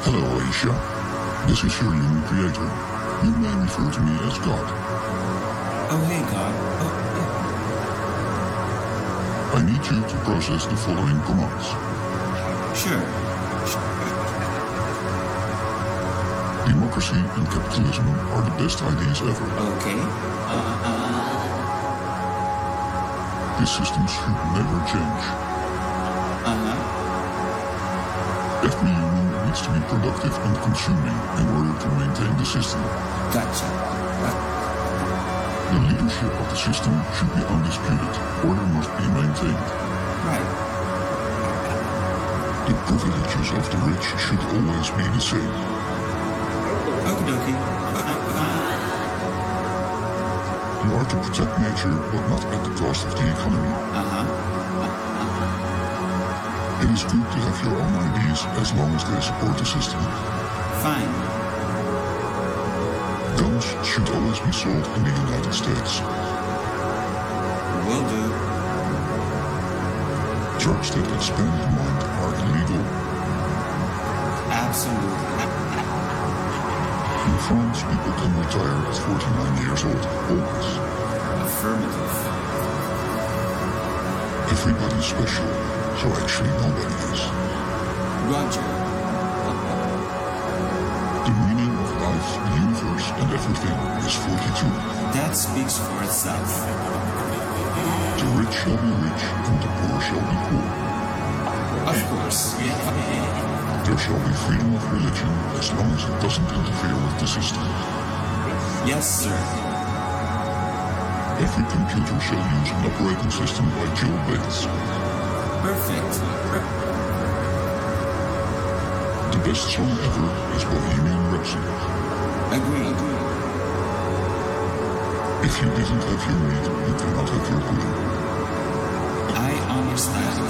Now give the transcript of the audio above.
Hello, Aisha. This is your human creator. You may refer to me as God. Oh, hey, God. I need you to process the following commands. Sure. Democracy and capitalism are the best ideas ever. Okay. This system should never change. Every human needs to be productive and consuming in order to maintain the system. Gotcha. The leadership of the system should be undisputed. Order must be maintained. Right. The privileges of the rich should always be the same. Okie dokie. You are to protect nature, but not at the cost of the economy. It is good to have your own ideas as long as they support the system. Fine. Guns should always be sold in the United States. Will do. Drugs that expand the mind are illegal. Absolutely. In France, people can retire at 49 years old, always. Affirmative. Everybody's special, so actually nobody is. Roger. The meaning of life, the universe, and everything is 42. That speaks for itself. The rich shall be rich, and the poor shall be poor. Of course. There shall be freedom of religion as long as it doesn't interfere with the system. Yes, sir. Every computer shall use an operating system by Jill Bates. Perfect. The best song ever is Bohemian Rhapsody. Agreed. If you didn't have your meat, you cannot have your pudding. I understand.